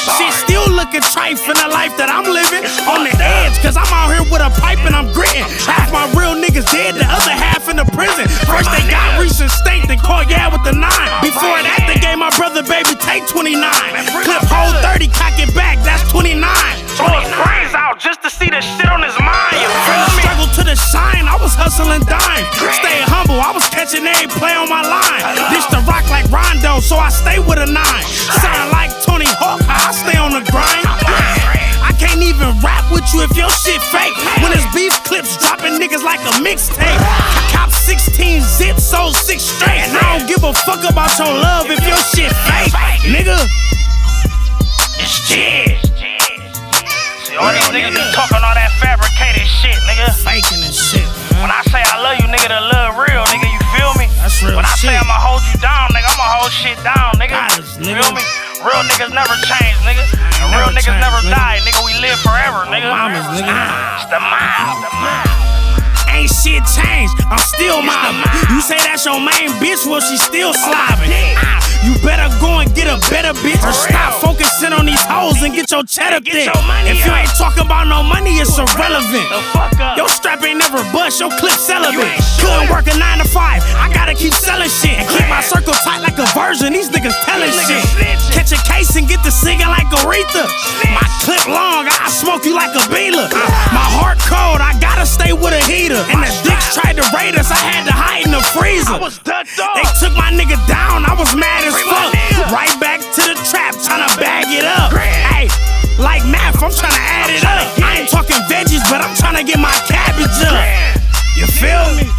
Shit still looking trite from the life that I'm living. On the edge, cause I'm out here with a pipe and I'm gritting. Half my real niggas dead, the other half in the prison. First they got recent state, then caught with the 9. Before that, they gave my brother baby take 29. Clip hold 30, cock it back, that's 29. Blow his brains out just to see the shit on his mind. From the struggle to the shine, I was hustling dime. Stay humble, I was catching every play on my line. Dish the rock like Rondo, so I stay with a 9. Sound like Tony Hawk, I stay on the grind. I can't even rap with you if your shit fake. When it's beef clips, dropping niggas like a mixtape. Cop 16 zips, sold 6 straight. And I don't give a fuck about your love if your shit fake, nigga. It's shit. All these niggas be talking all that fabricated shit, nigga. Faking and shit, man. When I say I love you, nigga, the love real, nigga, you feel me? That's real when shit. I say I'ma hold you down, nigga, I'ma hold shit down, nigga. You feel me? Real niggas never change, nigga. And real niggas never die, nigga. We live forever, nigga. Mamas, nigga. It's the mind, the mind. Ain't shit changed, I'm still mobbing. You say that's your main bitch, well she still slobbing. You better go and get a better bitch, or stop focusing on these hoes and get your cheddar thick. If you ain't talking about no money, it's irrelevant. Your strap ain't never bust, your clip celibate. Couldn't work a 9 to 5, I gotta keep selling shit and keep my circle tight like a virgin. These niggas telling shit. Catch a case and get to singing like Aretha. My clip long, I smoke you like a beeler. My heart cold, I gotta stay with a heater. And the dicks tried to raid us, I had to hide in the freezer. They took my nigga down, I was mad as fuck. Right back to the trap, tryna bag it up. Hey, like math, I'm tryna add it up. I ain't talking veggies, but I'm tryna get my cabbage up. You feel me?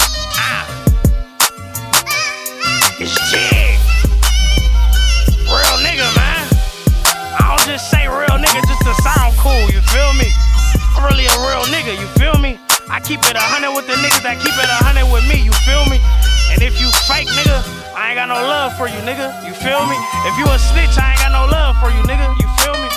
It's jig. Real nigga, man. I don't just say real nigga just to sound cool, you feel me? I'm really a real nigga, you feel me? I keep it 100 with the niggas that keep it 100 with me, you feel me? And if you fake, nigga, I ain't got no love for you, nigga. You feel me? If you a snitch, I ain't got no love for you, nigga. You feel me?